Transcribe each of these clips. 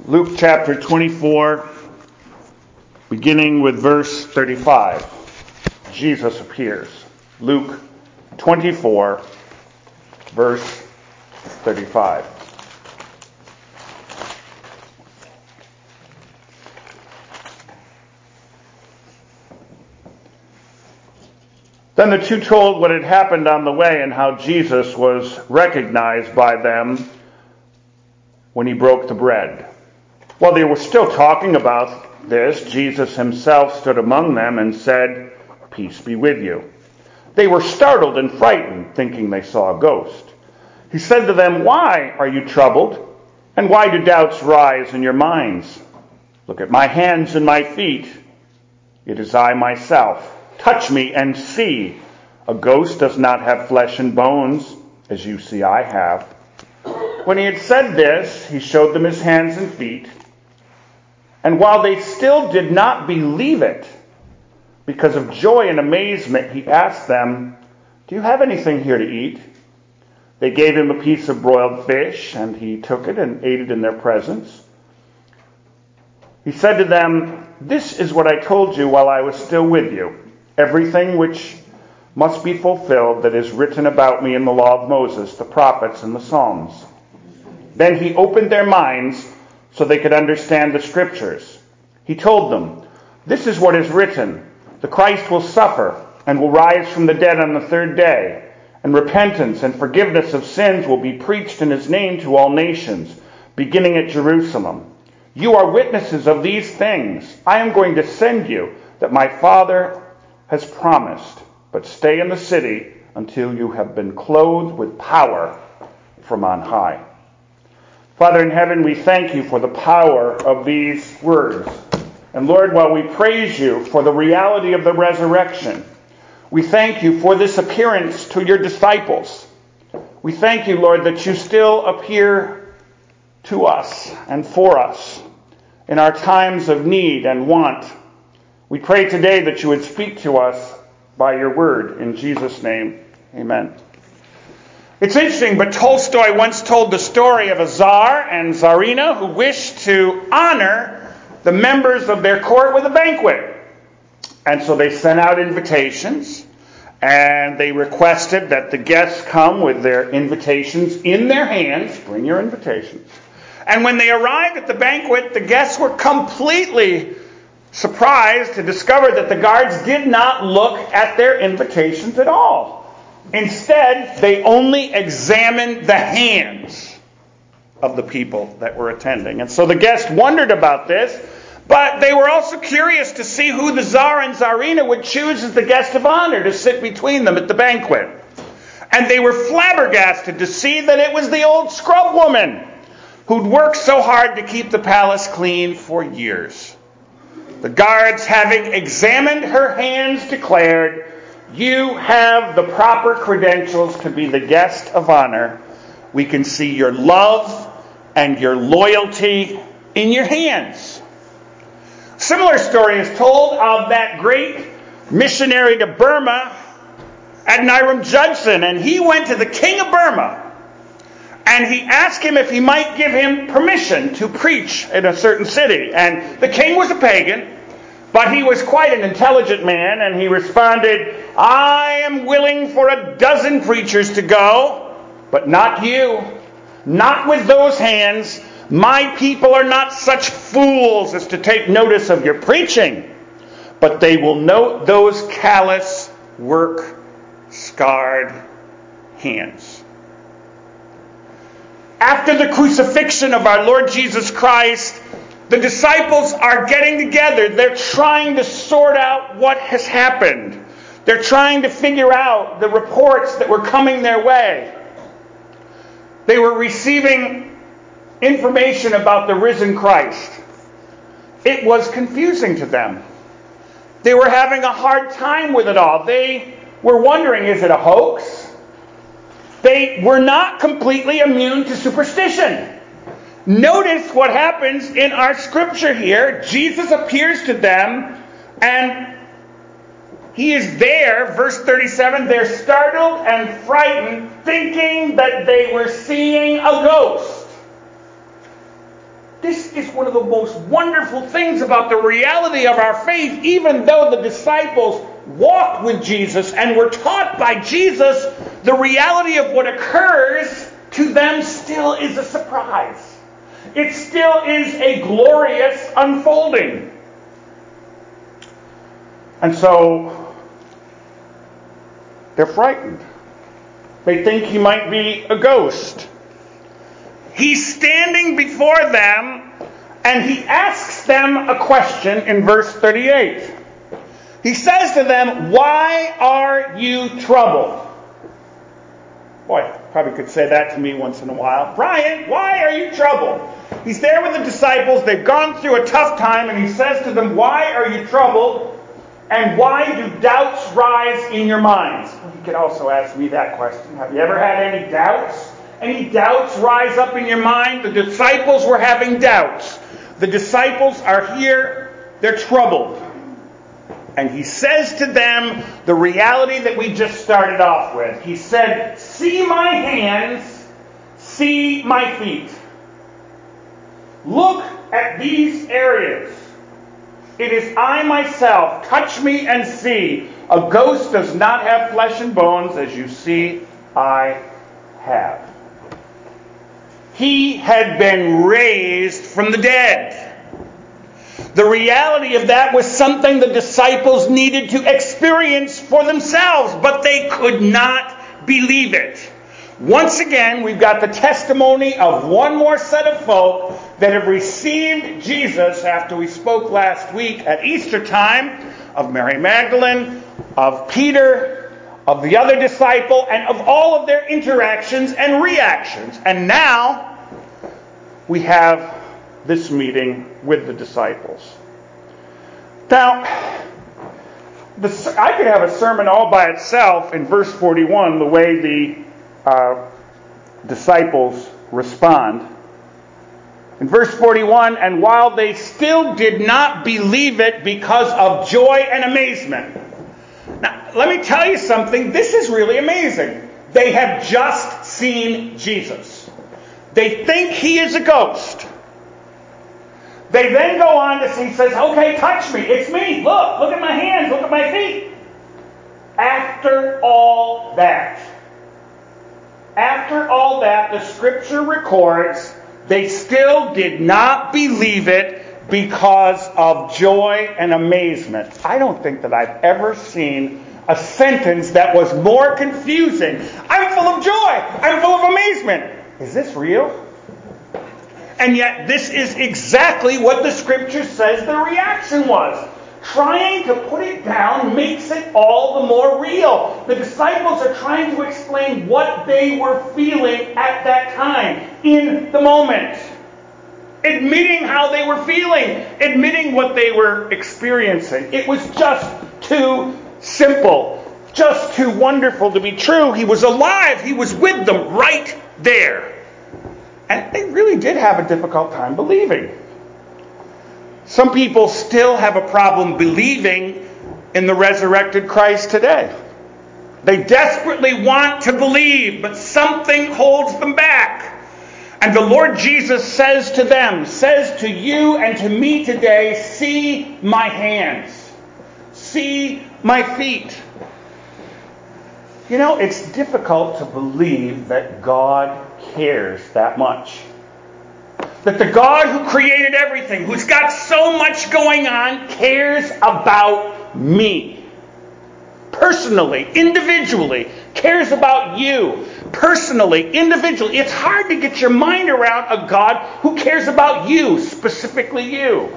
Luke chapter 24, beginning with verse 35. Jesus appears. Luke 24, verse 35. Then the two told what had happened on the way and how Jesus was recognized by them when he broke the bread. While they were still talking about this, Jesus himself stood among them and said, "Peace be with you." They were startled and frightened, thinking they saw a ghost. He said to them, "Why are you troubled? And why do doubts rise in your minds? Look at my hands and my feet. It is I myself. Touch me and see. A ghost does not have flesh and bones, as you see I have." When he had said this, he showed them his hands and feet. And while they still did not believe it, because of joy and amazement, he asked them, "Do you have anything here to eat?" They gave him a piece of broiled fish, and he took it and ate it in their presence. He said to them, "This is what I told you while I was still with you. Everything which must be fulfilled that is written about me in the law of Moses, the prophets, and the Psalms." Then he opened their minds so they could understand the scriptures. He told them, "This is what is written. The Christ will suffer and will rise from the dead on the third day, and repentance and forgiveness of sins will be preached in his name to all nations, beginning at Jerusalem. You are witnesses of these things. I am going to send you that my Father has promised, but stay in the city until you have been clothed with power from on high." Father in heaven, we thank you for the power of these words. And Lord, while we praise you for the reality of the resurrection, we thank you for this appearance to your disciples. We thank you, Lord, that you still appear to us and for us in our times of need and want. We pray today that you would speak to us by your word. In Jesus' name, amen. It's interesting, but Tolstoy once told the story of a Tsar and Tsarina who wished to honor the members of their court with a banquet. And so they sent out invitations, and they requested that the guests come with their invitations in their hands. Bring your invitations. And when they arrived at the banquet, the guests were completely surprised to discover that the guards did not look at their invitations at all. Instead, they only examined the hands of the people that were attending. And so the guests wondered about this, but they were also curious to see who the Tsar and Tsarina would choose as the guest of honor to sit between them at the banquet. And they were flabbergasted to see that it was the old scrub woman who'd worked so hard to keep the palace clean for years. The guards, having examined her hands, declared, "You have the proper credentials to be the guest of honor. We can see your love and your loyalty in your hands." Similar story is told of that great missionary to Burma, Adoniram Judson, and he went to the king of Burma and he asked him if he might give him permission to preach in a certain city. And the king was a pagan, but he was quite an intelligent man, and he responded, "I am willing for a dozen preachers to go, but not you. Not with those hands. My people are not such fools as to take notice of your preaching, but they will note those callous, work-scarred hands." After the crucifixion of our Lord Jesus Christ, the disciples are getting together. They're trying to sort out what has happened. They're trying to figure out the reports that were coming their way. They were receiving information about the risen Christ. It was confusing to them. They were having a hard time with it all. They were wondering, is it a hoax? They were not completely immune to superstition. Notice what happens in our scripture here. Jesus appears to them, and he is there. Verse 37, they're startled and frightened, thinking that they were seeing a ghost. This is one of the most wonderful things about the reality of our faith. Even though the disciples walked with Jesus and were taught by Jesus, the reality of what occurs to them still is a surprise. It still is a glorious unfolding. And so they're frightened. They think he might be a ghost. He's standing before them and he asks them a question in verse 38. He says to them, "Why are you troubled?" Boy, probably could say that to me once in a while. "Brian, why are you troubled?" He's there with the disciples. They've gone through a tough time, and he says to them, "Why are you troubled? And why do doubts rise in your minds?" Well, you could also ask me that question. Have you ever had any doubts? Any doubts rise up in your mind? The disciples were having doubts. The disciples are here. They're troubled. And he says to them the reality that we just started off with. He said, "See my hands, see my feet. Look at these areas. It is I myself. Touch me and see. A ghost does not have flesh and bones, as you see I have." He had been raised from the dead. The reality of that was something the disciples needed to experience for themselves, but they could not believe it. Once again, we've got the testimony of one more set of folk that have received Jesus after we spoke last week at Easter time, of Mary Magdalene, of Peter, of the other disciple, and of all of their interactions and reactions. And now we have this meeting with the disciples. Now, I could have a sermon all by itself in verse 41, the way the disciples respond. In verse 41, "And while they still did not believe it because of joy and amazement." Now, let me tell you something. This is really amazing. They have just seen Jesus. They think he is a ghost. They then go on to see, says, "Okay, touch me. It's me. Look at my hands. Look at my feet." After all that, the scripture records they still did not believe it because of joy and amazement. I don't think that I've ever seen a sentence that was more confusing. I'm full of joy. I'm full of amazement. Is this real? And yet this is exactly what the scripture says the reaction was. Trying to put it down makes it all the more real. The disciples are trying to explain what they were feeling at that time, in the moment. Admitting how they were feeling. Admitting what they were experiencing. It was just too simple. Just too wonderful to be true. He was alive. He was with them right there. And they really did have a difficult time believing. Some people still have a problem believing in the resurrected Christ today. They desperately want to believe, but something holds them back. And the Lord Jesus says to them, says to you and to me today, "See my hands. See my feet." You know, it's difficult to believe that God cares that much. That the God who created everything, who's got so much going on, cares about me. Personally, individually, cares about you. Personally, individually. It's hard to get your mind around a God who cares about you, specifically you.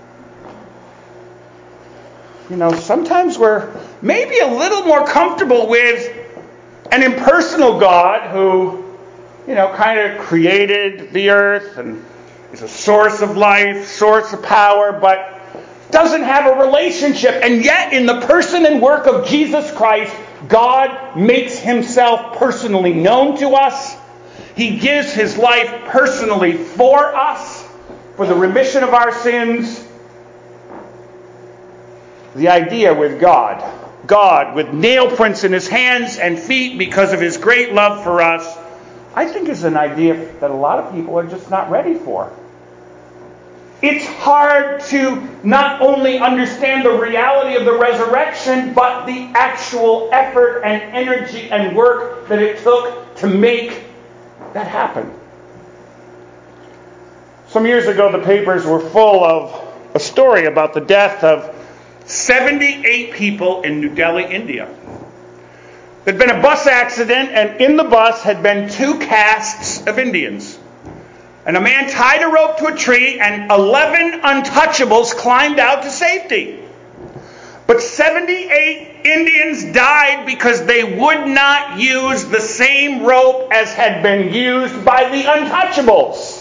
You know, sometimes we're maybe a little more comfortable with an impersonal God who, you know, kind of created the earth and is a source of life, source of power, but doesn't have a relationship. And yet, in the person and work of Jesus Christ, God makes himself personally known to us. He gives his life personally for us, for the remission of our sins. The idea with God with nail prints in his hands and feet because of his great love for us, I think is an idea that a lot of people are just not ready for. it's hard to not only understand the reality of the resurrection, but the actual effort and energy and work that it took to make that happen. Some years ago, the papers were full of a story about the death of 78 people in New Delhi, India. There'd been a bus accident, and in the bus had been 2 castes of Indians. And a man tied a rope to a tree, and 11 untouchables climbed out to safety. But 78 Indians died because they would not use the same rope as had been used by the untouchables.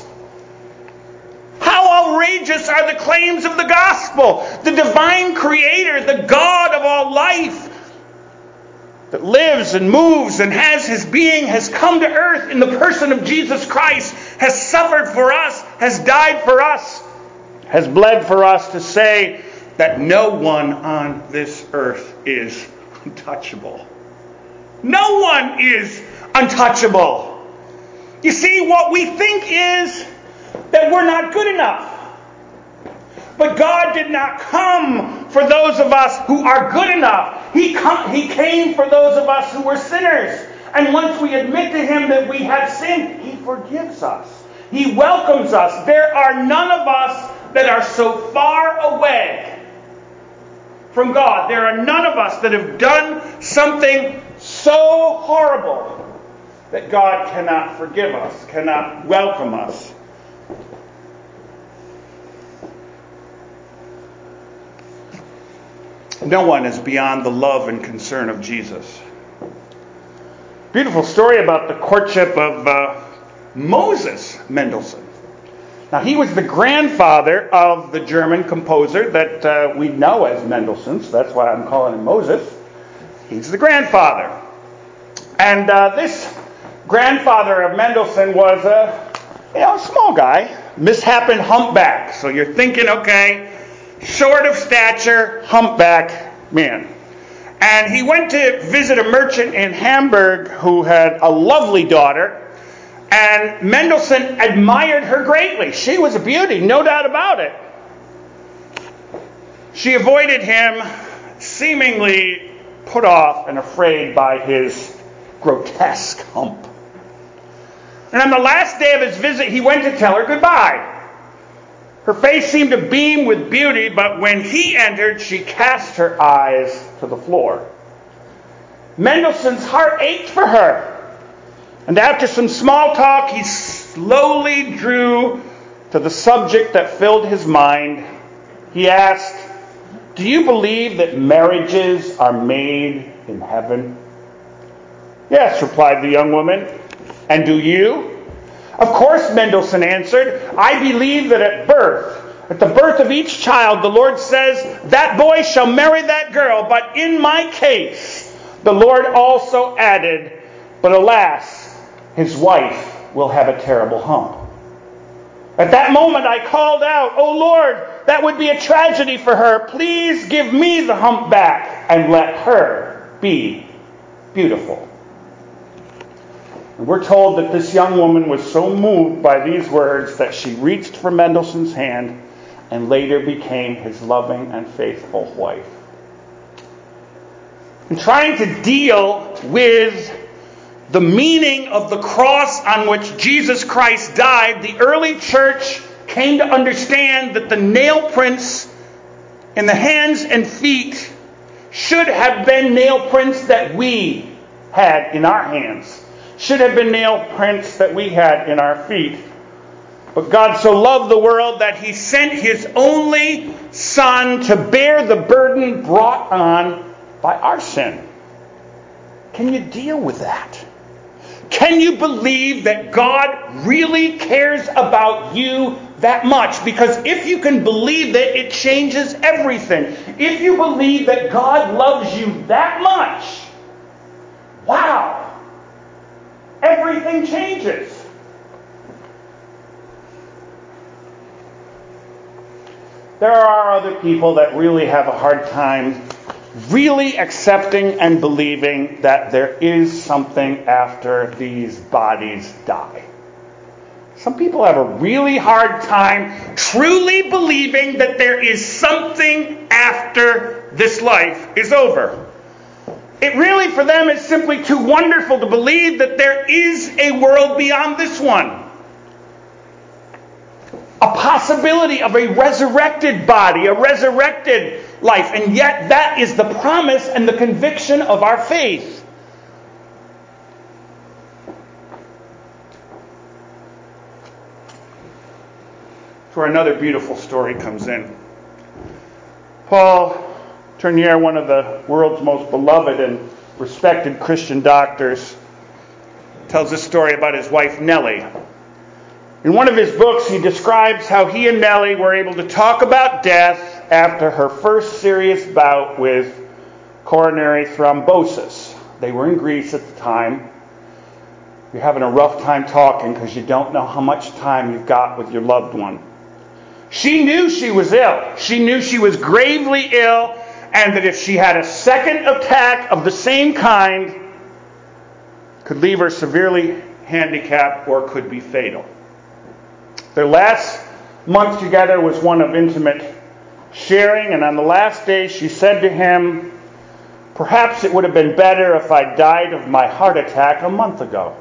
How outrageous are the claims of the gospel? The divine creator, the God of all life, that lives and moves and has his being, has come to earth in the person of Jesus Christ, has suffered for us, has died for us, has bled for us, to say that no one on this earth is untouchable. No one is untouchable. You see, what we think is that we're not good enough. But God did not come for those of us who are good enough. He came for those of us who were sinners. And once we admit to Him that we have sinned, He forgives us. He welcomes us. There are none of us that are so far away from God. There are none of us that have done something so horrible that God cannot forgive us, cannot welcome us. No one is beyond the love and concern of Jesus. Beautiful story about the courtship of Moses Mendelssohn. Now, he was the grandfather of the German composer that we know as Mendelssohn, so that's why I'm calling him Moses. He's the grandfather. And this grandfather of Mendelssohn was a small guy, misshapen humpback. So you're thinking, okay, short of stature, humpback man. And he went to visit a merchant in Hamburg who had a lovely daughter. And Mendelssohn admired her greatly. She was a beauty, no doubt about it. She avoided him, seemingly put off and afraid by his grotesque hump. And on the last day of his visit, he went to tell her goodbye. Her face seemed to beam with beauty, but when he entered, she cast her eyes to the floor. Mendelssohn's heart ached for her. And after some small talk, he slowly drew to the subject that filled his mind. He asked, "Do you believe that marriages are made in heaven?" "Yes," replied the young woman. "And do you?" "Of course," Mendelssohn answered. "I believe that at the birth of each child, the Lord says, 'That boy shall marry that girl.' But in my case, the Lord also added, 'But alas, his wife will have a terrible hump.' At that moment I called out, 'Oh Lord, that would be a tragedy for her. Please give me the hump back and let her be beautiful.'" And we're told that this young woman was so moved by these words that she reached for Mendelssohn's hand and later became his loving and faithful wife. In trying to deal with the meaning of the cross on which Jesus Christ died, the early church came to understand that the nail prints in the hands and feet should have been nail prints that we had in our hands, should have been nail prints that we had in our feet. But God so loved the world that He sent His only Son to bear the burden brought on by our sin. Can you deal with that? Can you believe that God really cares about you that much? Because if you can believe that, it changes everything. If you believe that God loves you that much, wow, everything changes. There are other people that really have a hard time really accepting and believing that there is something after these bodies die. Some people have a really hard time truly believing that there is something after this life is over. It really, for them, is simply too wonderful to believe that there is a world beyond this one. A possibility of a resurrected body, a resurrected life. And yet that is the promise and the conviction of our faith. That's where another beautiful story comes in. Paul Tournier, one of the world's most beloved and respected Christian doctors, tells this story about his wife Nellie. In one of his books, he describes how he and Nellie were able to talk about death after her first serious bout with coronary thrombosis. They were in Greece at the time. You're having a rough time talking because you don't know how much time you've got with your loved one. She knew she was ill. She knew she was gravely ill, and that if she had a second attack of the same kind, could leave her severely handicapped or could be fatal. Their last month together was one of intimate sharing, and on the last day she said to him, "Perhaps it would have been better if I died of my heart attack a month ago."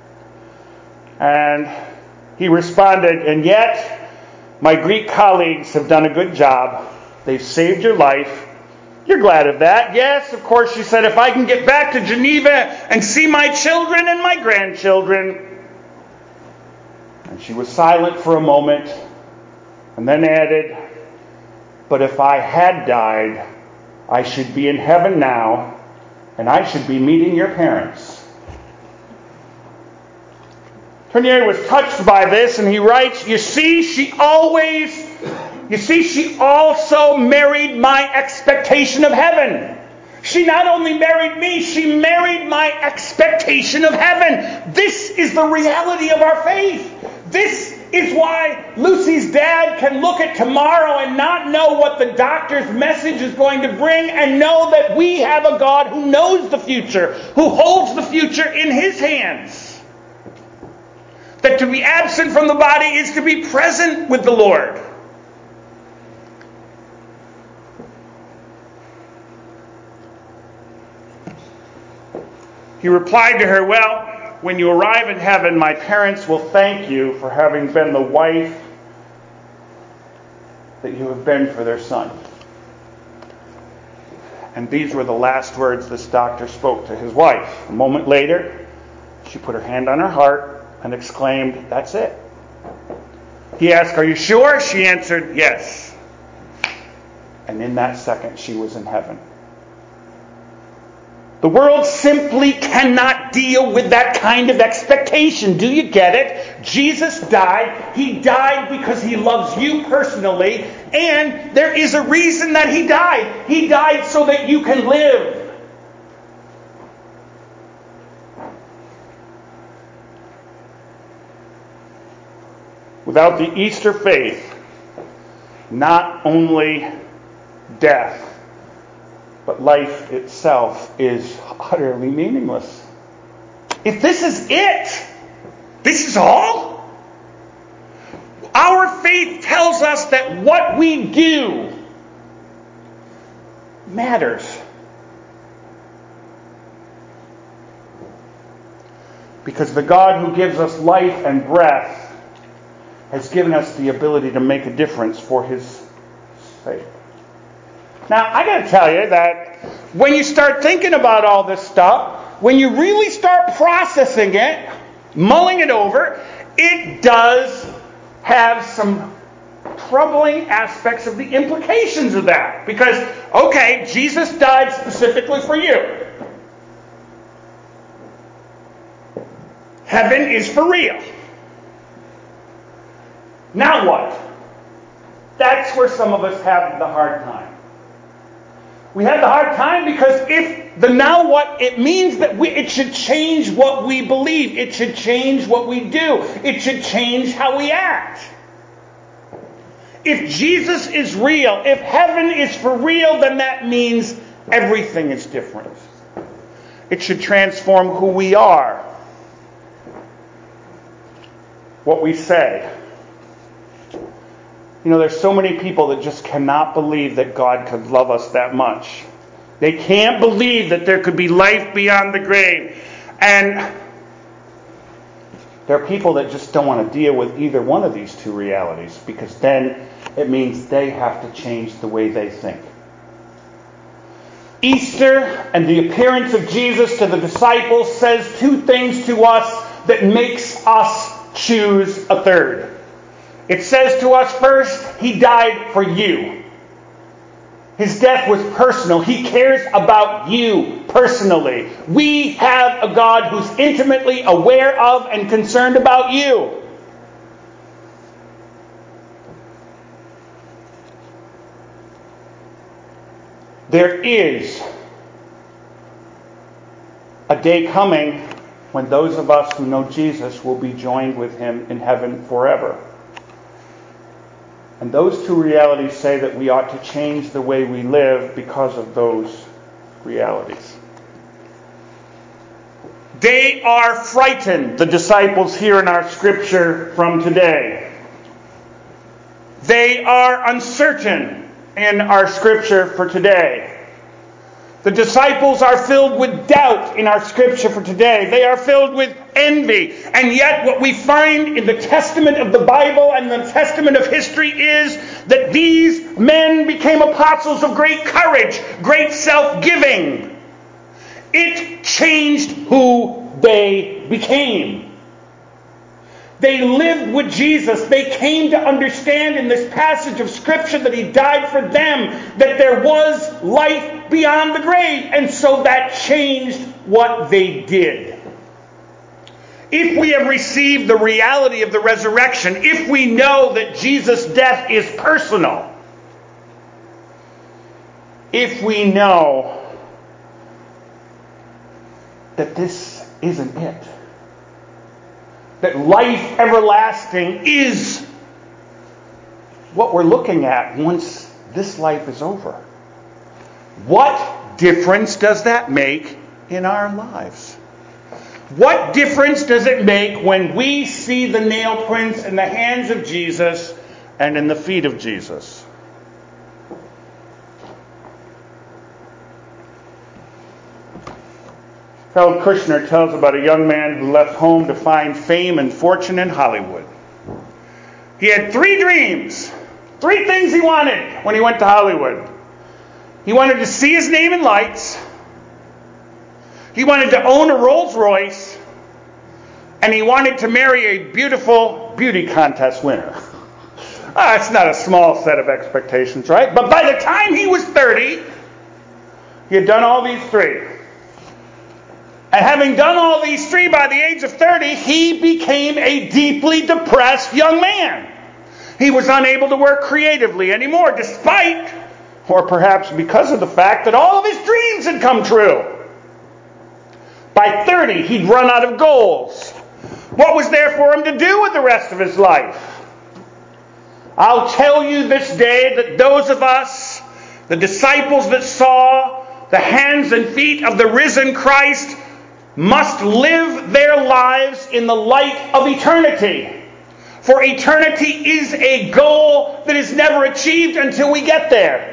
And he responded, "And yet, my Greek colleagues have done a good job. They've saved your life. You're glad of that." "Yes, of course," she said, "if I can get back to Geneva and see my children and my grandchildren." And she was silent for a moment and then added, "But if I had died, I should be in heaven now and I should be meeting your parents." Tournier was touched by this, and he writes, You see, she also married my expectation of heaven. She not only married me, she married my expectation of heaven. This is the reality of our faith. This is why Lucy's dad can look at tomorrow and not know what the doctor's message is going to bring, and know that we have a God who knows the future, who holds the future in his hands. That to be absent from the body is to be present with the Lord. He replied to her, "Well, when you arrive in heaven, my parents will thank you for having been the wife that you have been for their son." And these were the last words this doctor spoke to his wife. A moment later, she put her hand on her heart and exclaimed, "That's it." He asked, "Are you sure?" She answered, "Yes." And in that second, she was in heaven. The world simply cannot deal with that kind of expectation. Do you get it? Jesus died. He died because he loves you personally. And there is a reason that he died. He died so that you can live. Without the Easter faith, not only death, but life itself is utterly meaningless. If this is it, this is all, our faith tells us that what we do matters. Because the God who gives us life and breath has given us the ability to make a difference for his sake. Now, I got to tell you that when you start thinking about all this stuff, when you really start processing it, mulling it over, it does have some troubling aspects of the implications of that. Because, okay, Jesus died specifically for you. Heaven is for real. Now what? That's where some of us have the hard time. We have the hard time because if the now what, it means that it should change what we believe. It should change what we do. It should change how we act. If Jesus is real, if heaven is for real, then that means everything is different. It should transform who we are. what we say. You know, there's so many people that just cannot believe that God could love us that much. They can't believe that there could be life beyond the grave. And there are people that just don't want to deal with either one of these two realities, because then it means they have to change the way they think. Easter and the appearance of Jesus to the disciples says two things to us that makes us choose a third. It says to us, first, He died for you. His death was personal. He cares about you personally. We have a God who's intimately aware of and concerned about you. There is a day coming when those of us who know Jesus will be joined with Him in heaven forever. And those two realities say that we ought to change the way we live because of those realities. They are frightened, the disciples here in our scripture from today. They are uncertain in our scripture for today. The disciples are filled with doubt in our scripture for today. They are filled with envy. And yet what we find in the testament of the Bible and the testament of history is that these men became apostles of great courage, great self-giving. It changed who they became. They lived with Jesus. They came to understand in this passage of Scripture that He died for them, that there was life beyond the grave. And so that changed what they did. If we have received the reality of the resurrection, if we know that Jesus' death is personal, if we know that this isn't it, that life everlasting is what we're looking at once this life is over, what difference does that make in our lives? What difference does it make when we see the nail prints in the hands of Jesus and in the feet of Jesus? Harold Kushner tells about a young man who left home to find fame and fortune in Hollywood. He had 3 dreams, 3 things he wanted when he went to Hollywood. He wanted to see his name in lights. He wanted to own a Rolls Royce. And he wanted to marry a beautiful beauty contest winner. It's not a small set of expectations, right? But by the time he was 30, he had done all these 3. And having done all these 3 by the age of 30, he became a deeply depressed young man. He was unable to work creatively anymore, despite, or perhaps because of the fact that all of his dreams had come true. By 30, he'd run out of goals. What was there for him to do with the rest of his life? I'll tell you this day that those of us, the disciples that saw the hands and feet of the risen Christ, must live their lives in the light of eternity. For eternity is a goal that is never achieved until we get there.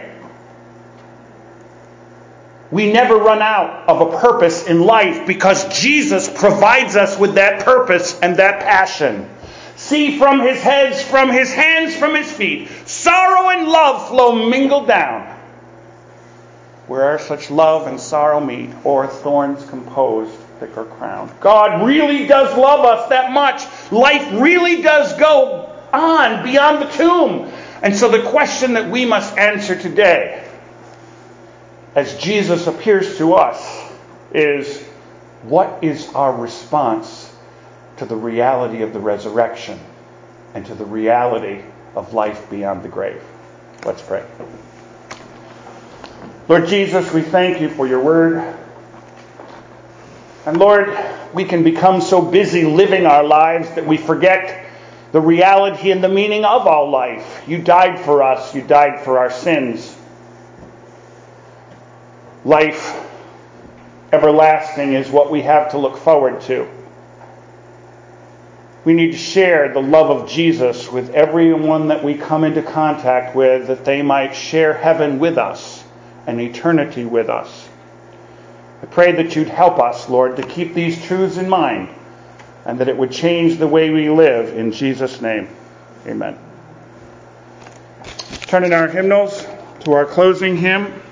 We never run out of a purpose in life because Jesus provides us with that purpose and that passion. See, from His heads, from His hands, from His feet, sorrow and love flow mingled down. Where such love and sorrow meet, or thorns compose thicker crown. God really does love us that much. Life really does go on beyond the tomb. And so the question that we must answer today, as Jesus appears to us, is what is our response to the reality of the resurrection and to the reality of life beyond the grave? Let's pray. Lord Jesus, we thank You for Your word. And Lord, we can become so busy living our lives that we forget the reality and the meaning of all life. You died for us. You died for our sins. Life everlasting is what we have to look forward to. We need to share the love of Jesus with everyone that we come into contact with, that they might share heaven with us and eternity with us. I pray that you'd help us, Lord, to keep these truths in mind, and that it would change the way we live. In Jesus' name, amen. Turn in our hymnals to our closing hymn.